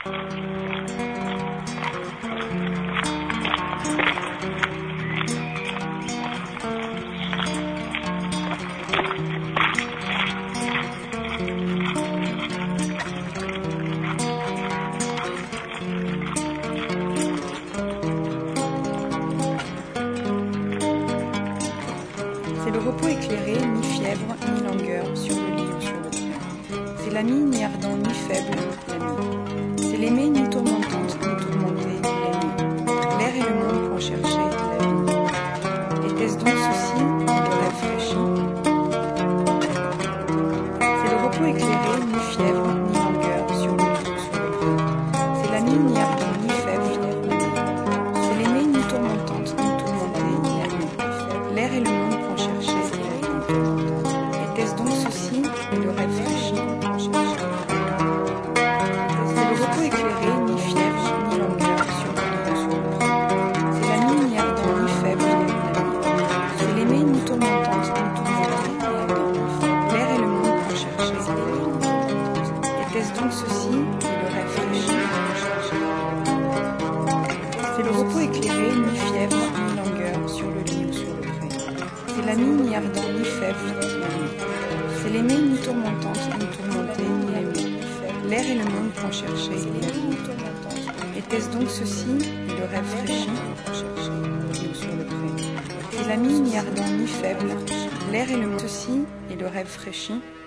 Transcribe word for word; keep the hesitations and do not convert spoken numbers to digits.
C'est le repos éclairé, ni fièvre, ni langueur, sur le lit ou sur le pré. C'est l'ami ni ardent, ni faible, l'ami. C'est l'aimé ni tourmentante, ni tourmenté, l'aimé. L'air et le monde pour chercher la vie. Était-ce donc ceci, le rêve fraîchi? C'est le repos éclairé, ni fièvre, ni langueur, sur le lit ou sur le pré. C'est l'ami ni ardent, ni faible, l'ami. C'est l'aimé ni tourmentante, ni tourmenté, l'ami. L'air et le monde pour chercher la vie. Était-ce donc ceci, le rêve fraîchi? C'est le repos éclairé, ni fièvre, ni langueur, sur le lit ou sur le pré. C'est l'ami ni ardent, ni faible, l'ami. C'est l'aimé ni tourmentante, ni tourmenté, l'ami. L'air et le monde pour chercher la vie. Était-ce donc ceci, le rêve fraîchi? C'est le repos éclairé, ni fièvre, ni langueur, sur le lit ou sur le pré. C'est l'ami ni ardent, ni faible, l'ami. C'est l'aimé ni tourmentante, ni tourmenté, l'ami. L'air et le monde pour chercher la vie. Était-ce donc ceci, le rêve fraîchi? Sur le pré. C'est l'ami ni ardent, ni faible. L'air et le monde, ceci est le rêve fraîchi.